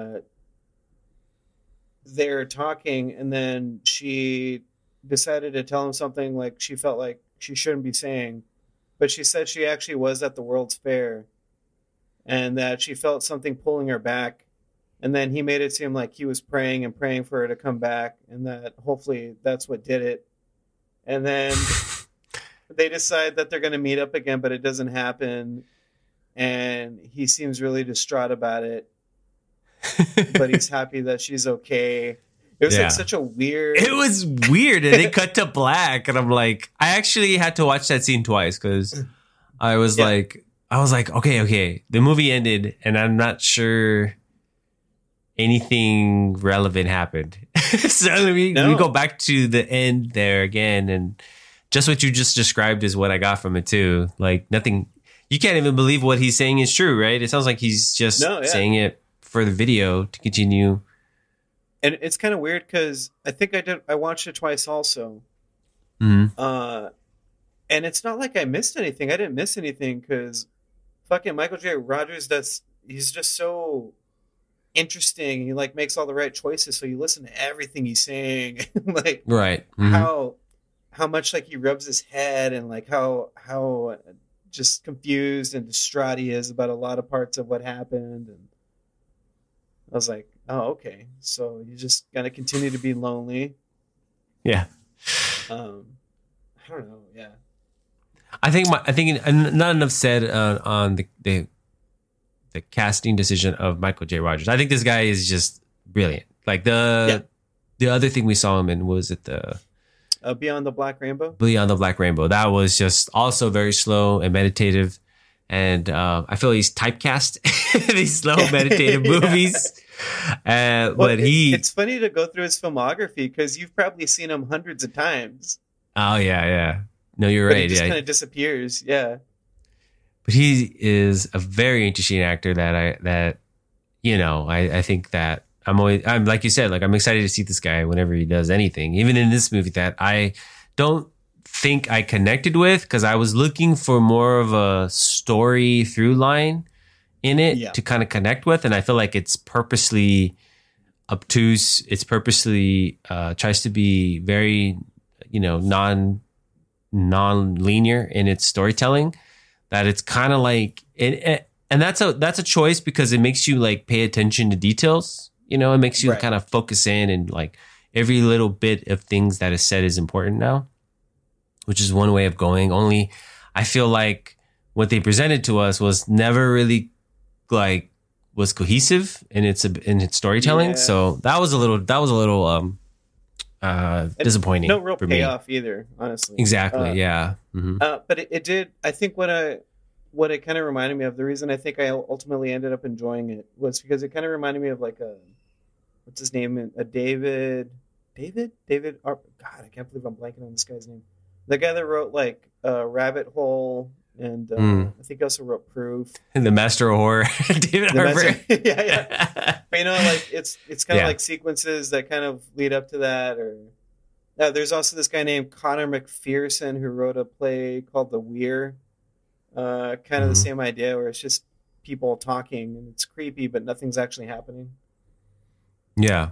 they're talking and then she decided to tell him something like she felt like she shouldn't be saying, but she said she actually was at the World's Fair and that she felt something pulling her back. And then he made it seem like he was praying for her to come back and that hopefully that's what did it. And then they decide that they're going to meet up again, but it doesn't happen. And he seems really distraught about it, but he's happy that she's okay. It was like such a weird... It was weird. And it cut to black. And I'm like, I actually had to watch that scene twice because I was like, okay. The movie ended and I'm not sure anything relevant happened. So we go back to the end there again. And just what you just described is what I got from it too. Like nothing you can't even believe what he's saying is true, right? It sounds like he's just saying it for the video to continue. And it's kind of weird because I watched it twice also. Mm-hmm. And it's not like I missed anything. I didn't miss anything because fucking Michael J. Rogers, he's just so interesting. He like makes all the right choices. So you listen to everything he's saying. Like, right. Mm-hmm. How much like he rubs his head and like how just confused and distraught he is about a lot of parts of what happened. And I was like, oh, okay. So you just gotta continue to be lonely. Yeah. I don't know. Yeah. I think not enough said on the casting decision of Michael J. Rogers. I think this guy is just brilliant. Like the other thing we saw him in was at the Beyond the Black Rainbow. Beyond the Black Rainbow. That was just also very slow and meditative, and I feel he's typecast these slow meditative movies. But it's funny to go through his filmography because you've probably seen him hundreds of times. Oh yeah. No, you're right. He just kind of disappears. Yeah. But he is a very interesting actor that I think that I'm like you said, like I'm excited to see this guy whenever he does anything, even in this movie that I don't think I connected with because I was looking for more of a story through line in it to kind of connect with. And I feel like it's purposely obtuse. It's purposely tries to be very, non-linear in its storytelling, that it's kind of like and that's a choice because it makes you like pay attention to details. It makes you kind of focus in, and like every little bit of things that is said is important now, which is one way of going. Only I feel like what they presented to us was never really like was cohesive in its storytelling. Yeah. So that was a little disappointing. No real payoff either, honestly. Exactly. Yeah. Mm-hmm. But it did. I think what it kind of reminded me of, the reason I think I ultimately ended up enjoying it was because it kind of reminded me of like what's his name? David. God, I can't believe I'm blanking on this guy's name. The guy that wrote like Rabbit Hole. And I think he also wrote Proof. And The Master of Horror, David Harbour. Yeah. But like it's kind of like sequences that kind of lead up to that. Or there's also this guy named Connor McPherson who wrote a play called The Weir. Kind of the same idea where it's just people talking and it's creepy, but nothing's actually happening. Yeah.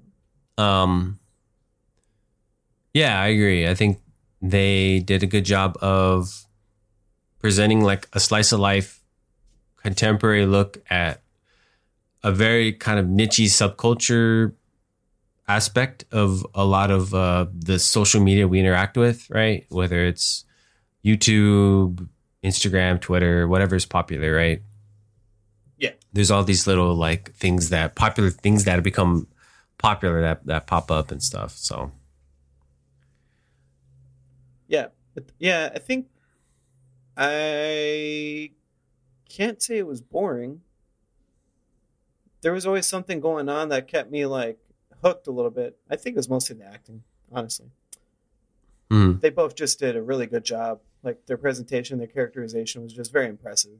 Yeah, I agree. I think they did a good job of presenting like a slice of life, contemporary look at a very kind of niche subculture aspect of a lot of the social media we interact with, right? Whether it's YouTube, Instagram, Twitter, whatever is popular, right? Yeah. There's all these little like things that have become popular that pop up and stuff. So. Yeah. I think I can't say it was boring. There was always something going on that kept me like hooked a little bit. I think it was mostly the acting, honestly. They both just did a really good job. Like their presentation, their characterization was just very impressive.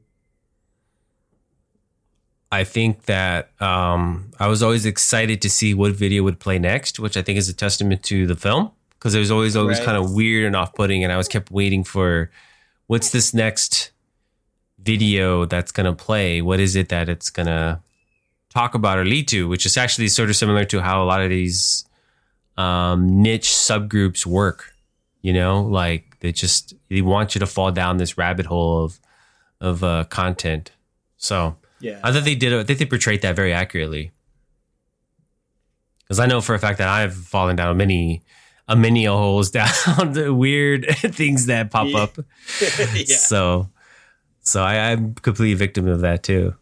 I think that I was always excited to see what video would play next, which I think is a testament to the film, because it was always kind of weird and off-putting, and I was kept waiting for what's this next video that's going to play? What is it that it's going to talk about or lead to? Which is actually sort of similar to how a lot of these niche subgroups work. Like they want you to fall down this rabbit hole of content. So yeah, I think they portrayed that very accurately. Because I know for a fact that I've fallen down many holes down the weird things that pop up. Yeah. So I'm completely a victim of that too.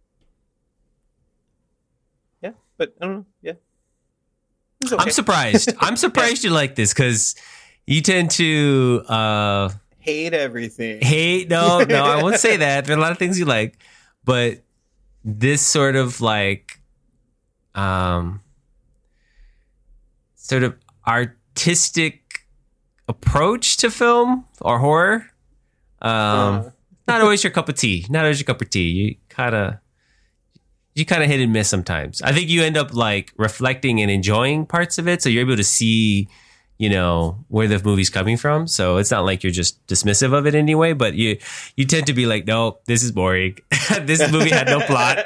Yeah, but I don't know. Yeah. Okay. I'm surprised you like this, because you tend to hate everything. No, I won't say that. There are a lot of things you like, but this sort of like sort of artistic approach to film or horror not always your cup of tea. Not always your cup of tea. You kind of hit and miss sometimes. I think you end up like reflecting and enjoying parts of it, so you're able to see, where the movie's coming from. So it's not like you're just dismissive of it anyway, but you tend to be like, no, this is boring. This movie had no plot.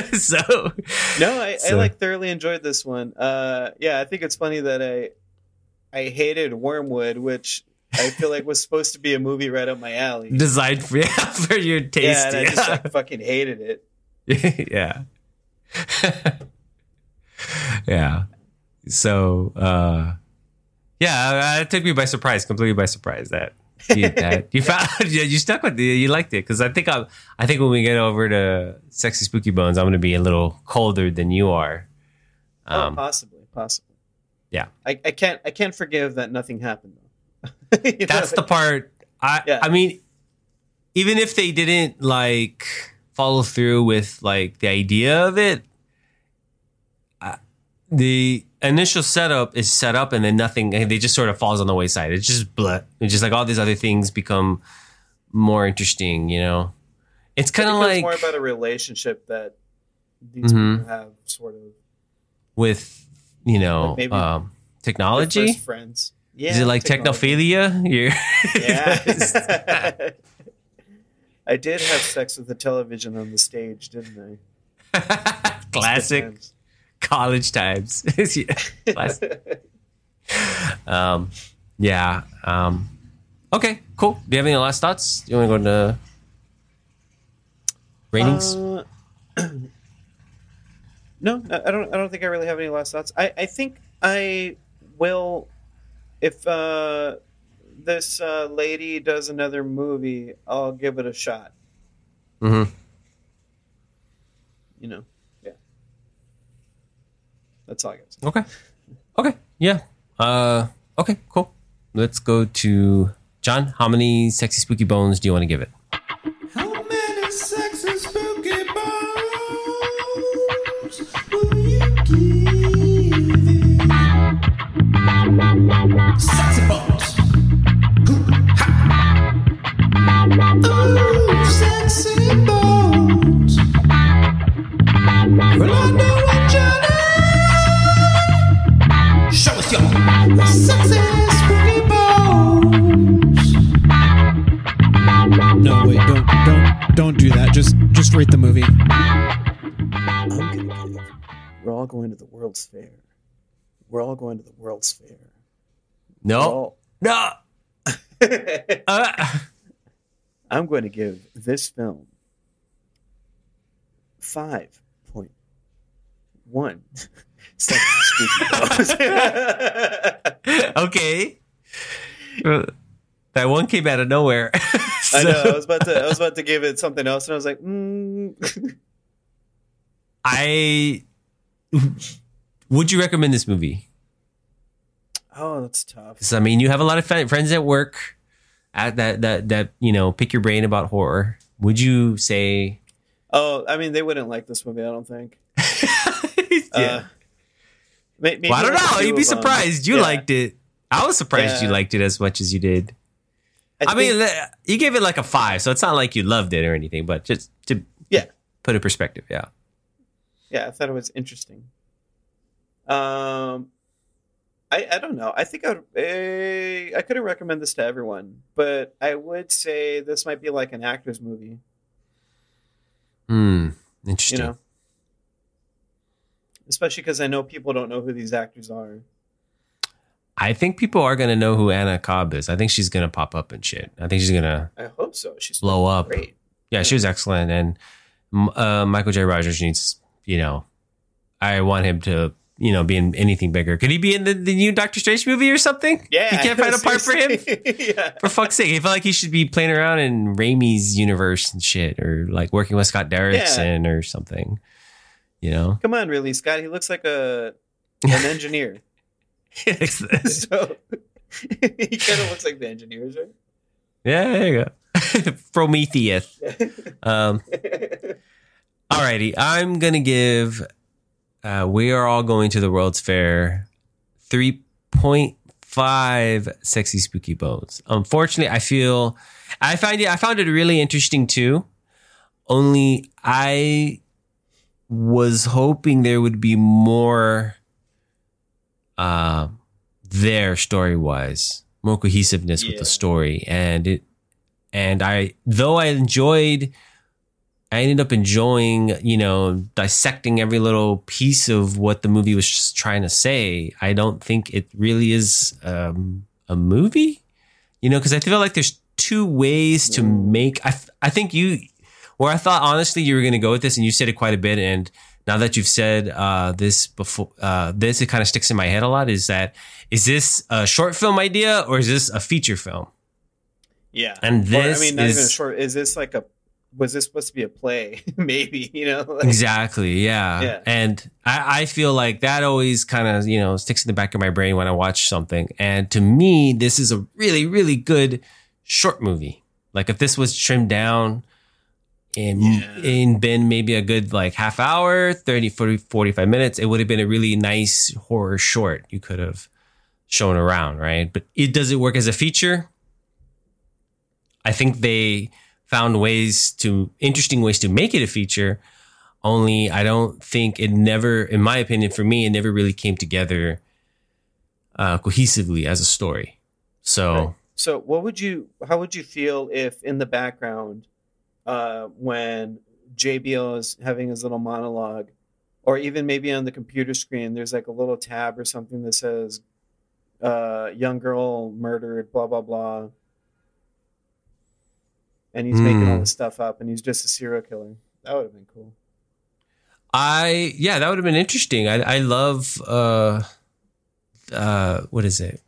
I like thoroughly enjoyed this one. I think it's funny that I hated Wormwood, which I feel like was supposed to be a movie right up my alley. Designed for your taste. Yeah, and I just like fucking hated it. Yeah. Yeah. So, it took me by surprise, completely by surprise that you found you stuck with it. You liked it because I think when we get over to Sexy Spooky Bones, I'm going to be a little colder than you are. Possibly. Yeah. I can't forgive that nothing happened though. That's the part. I mean, even if they didn't like follow through with like the idea of it, the initial setup is set up and then nothing, and they just sort of falls on the wayside. It's just blah. It's just like all these other things become more interesting, It's kind of like more about a relationship that these people have sort of with, maybe technology. First friends. Yeah, is it like technophilia? Yeah. I did have sex with the television on the stage, didn't I? Classic college times. Classic. Okay, cool. Do you have any last thoughts? Do you want to go into ratings? No, I don't think I really have any last thoughts. I think I will. If this lady does another movie, I'll give it a shot. Mm-hmm. Yeah. That's all I got. Okay. Yeah. Okay, cool. Let's go to John. How many Sexy Spooky Bones do you want to give it? How many sexy spooky bones will you give it? Sexy bones. Ooh, sexy bones. Well, I know a Johnny. Show us your sexy spooky bones. No, wait, don't do that. Just rate the movie. I'm gonna give. We're all going to the World's Fair. We're all going to the World's Fair. No. I'm going to give this film 5.1 sexy spooky bones. Okay. That one came out of nowhere. I know. I was about to give it something else, and I was like, Would you recommend this movie? Oh, that's tough. Because I mean, you have a lot of friends at work at that pick your brain about horror. Would you say? Oh, I mean, they wouldn't like this movie. I don't think. Yeah. Maybe I don't know. You'd be surprised. You liked it. I was surprised you liked it as much as you did. I mean, you gave it like a 5, so it's not like you loved it or anything, but just to put in perspective, yeah. Yeah, I thought it was interesting. I don't know. I think I couldn't recommend this to everyone, but I would say this might be like an actor's movie. Interesting. Especially because I know people don't know who these actors are. I think people are going to know who Anna Cobb is. I think she's going to pop up and shit. I think she's going to... I hope so. She's blow up. Great. Yeah, she was excellent. And Michael J. Rogers needs, I want him to, be in anything bigger. Could he be in the new Doctor Strange movie or something? Yeah. You can't find a part for him? Yeah. For fuck's sake. I feel like he should be playing around in Raimi's universe and shit, or like working with Scott Derrickson or something. Come on, really, Scott. He looks like an engineer. So he kind of looks like the engineers, right? Yeah, there you go. Prometheus. Alrighty, I'm gonna give We Are All Going to the World's Fair 3.5 5 sexy spooky bones. Unfortunately, I found it really interesting too. Only I was hoping there would be more there story-wise, more cohesiveness with the story, and I ended up enjoying, dissecting every little piece of what the movie was just trying to say. I don't think it really is a movie, because I feel like there's two ways to make. I think where I thought honestly you were going to go with this, and you said it quite a bit, and now that you've said this before, it kind of sticks in my head a lot. Is this a short film idea or is this a feature film? Yeah, and this not even a short. Is this like was this supposed to be a play? Maybe, Exactly, yeah. And I feel like that always kind of sticks in the back of my brain when I watch something. And to me, this is a really, really good short movie. Like if this was trimmed down and been maybe a good like half hour, 30, 40, 45 minutes, it would have been a really nice horror short you could have shown around, right? But does it work as a feature? I think they found interesting ways to make it a feature. Only I don't think in my opinion, for me, it never really came together cohesively as a story. So, right. So how would you feel if in the background, when JBL is having his little monologue, or even maybe on the computer screen, there's like a little tab or something that says, young girl murdered, blah, blah, blah. And he's making all this stuff up and he's just a serial killer. That would have been cool. That would have been interesting. I love, what is it?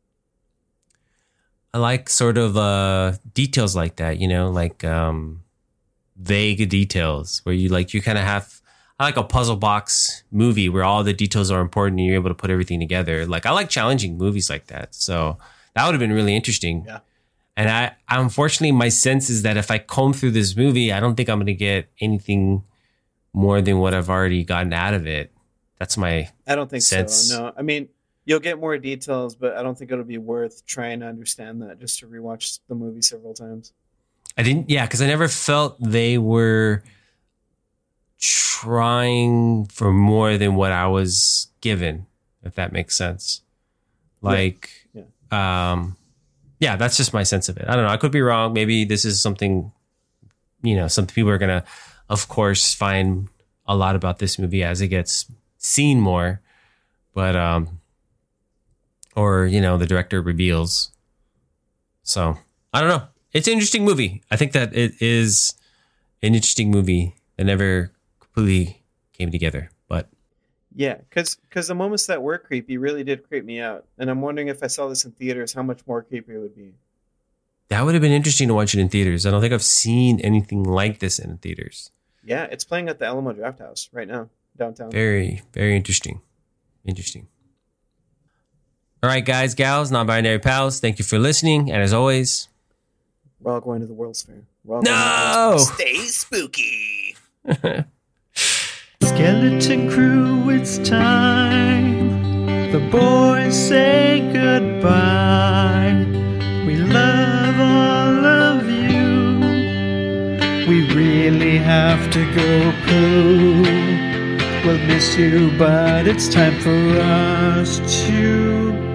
I like sort of details like that, like vague details where you kind of have, I like a puzzle box movie where all the details are important and you're able to put everything together. Like I like challenging movies like that. So that would have been really interesting. Yeah. And I unfortunately, my sense is that if I comb through this movie, I don't think I'm going to get anything more than what I've already gotten out of it. That's my I don't think sense. So. No, I mean, you'll get more details, but I don't think it'll be worth trying to understand that just to rewatch the movie several times. Because I never felt they were trying for more than what I was given, if that makes sense. That's just my sense of it. I don't know. I could be wrong. Maybe this is something, some people are going to, of course, find a lot about this movie as it gets seen more. But, the director reveals. So, I don't know. It's an interesting movie. I think that it is an interesting movie that never completely came together. But yeah, because the moments that were creepy really did creep me out. And I'm wondering if I saw this in theaters, how much more creepy it would be. That would have been interesting to watch it in theaters. I don't think I've seen anything like this in theaters. Yeah, it's playing at the Alamo Drafthouse right now, downtown. Very, very interesting. Interesting. All right, guys, gals, non-binary pals, thank you for listening. And as always, we're all going to the World's Fair. No! Stay spooky. Skeleton Crew, it's time. The boys say goodbye. We love all of you. We really have to go poo. We'll miss you, but it's time for us to